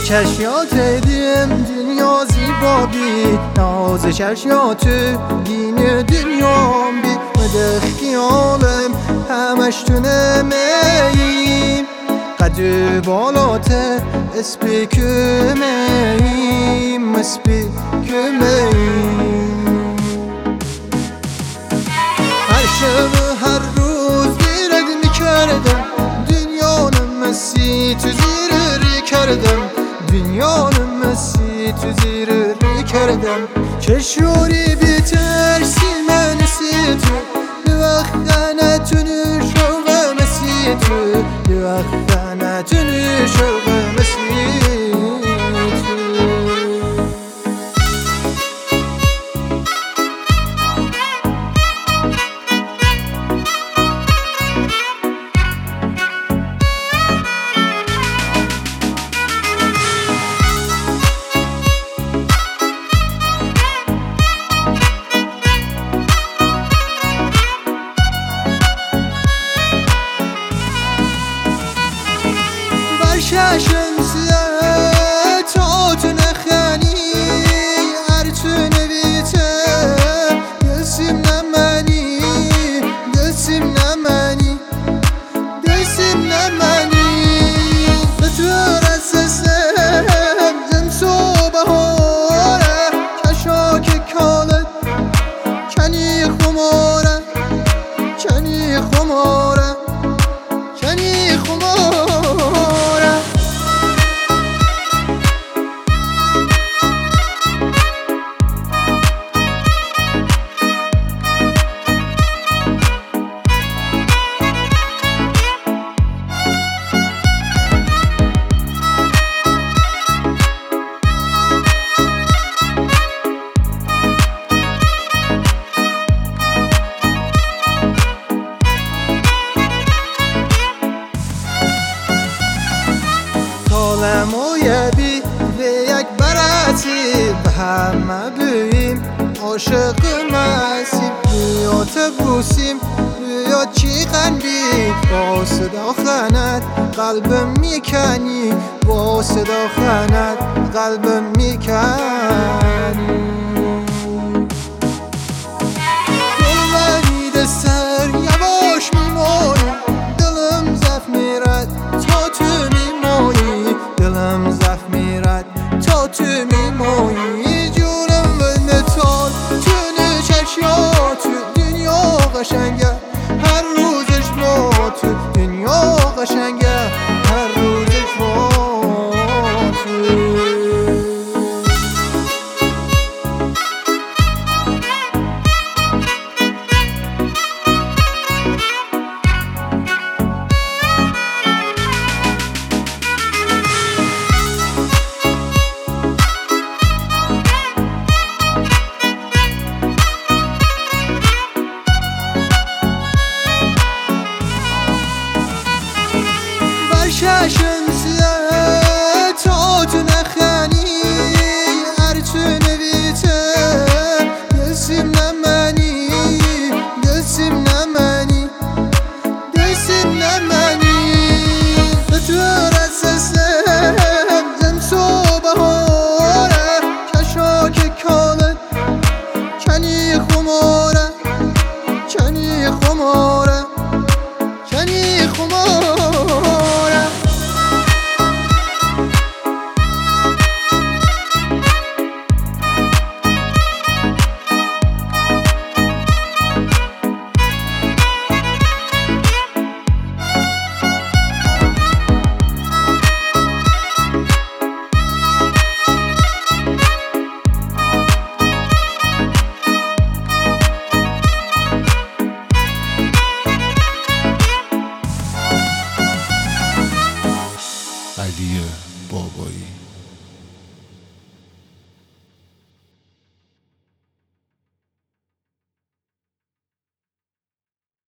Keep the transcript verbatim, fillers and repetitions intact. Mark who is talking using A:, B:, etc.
A: چشیات دیم دنیا زیبا بی ناز چشیات گین دنیام بی مده خیالم همش تو نمیم قد بالات اسبی کمیم اسبی کمیم هر شب هر روز گیرد میکردم دنیانم مسی تو زیر ری کردم دنیانم مسی تو زیر ری کردم چشوری بی ترسی من سی تو به وقت نتونی شوق مسی تو به وقت نتونی شوق مسی شمسیه تا تو نخنی هر تو نویته دستیم نمانی دستیم نمانی دستیم نمانی به تو رسسم زمس و بهاره کشاک کالت کنی خماره کنی خماره کنی خماره سالموی بی و یک براتی به همه بیم عاشق مسیم بیا تبوسیم بیا چی قنبی با صدا خنت قلبم میکنی با صدا خنت قلبم میکنی